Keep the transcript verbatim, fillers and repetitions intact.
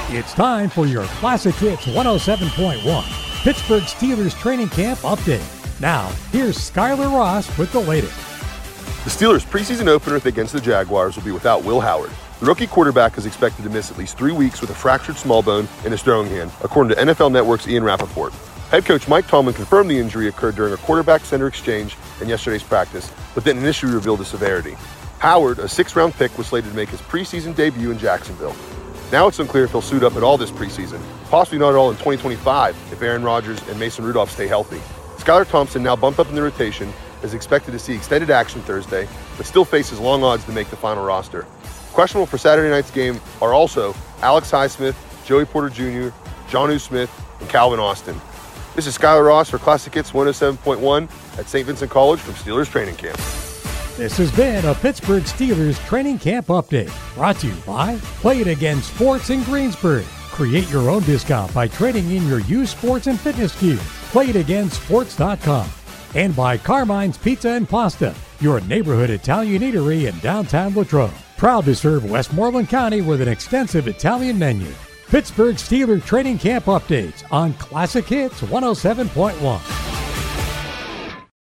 It's time for your Classic Hits one oh seven point one Pittsburgh Steelers training camp update. Now, here's Skylar Ross with the latest. The Steelers' preseason opener against the Jaguars will be without Will Howard. The rookie quarterback is expected to miss at least three weeks with a fractured small bone in his throwing hand, according to N F L Network's Ian Rappaport. Head coach Mike Tomlin confirmed the injury occurred during a quarterback-center exchange in yesterday's practice, but didn't initially reveal the severity. Howard, a sixth-round pick, was slated to make his preseason debut in Jacksonville. Now it's unclear if he'll suit up at all this preseason, possibly not at all in twenty twenty-five if Aaron Rodgers and Mason Rudolph stay healthy. Skylar Thompson, now bumped up in the rotation, is expected to see extended action Thursday, but still faces long odds to make the final roster. Questionable for Saturday night's game are also Alex Highsmith, Joey Porter Junior, Jonnu Smith, and Calvin Austin. This is Skylar Ross for Classic Hits one oh seven point one at Saint Vincent College from Steelers Training Camp. This has been a Pittsburgh Steelers training camp update, brought to you by Play It Again Sports in Greensburg. Create your own discount by trading in your used sports and fitness gear. play it again sports dot com. And by Carmine's Pizza and Pasta, your neighborhood Italian eatery in downtown Latrobe. Proud to serve Westmoreland County with an extensive Italian menu. Pittsburgh Steelers training camp updates on Classic Hits one oh seven point one.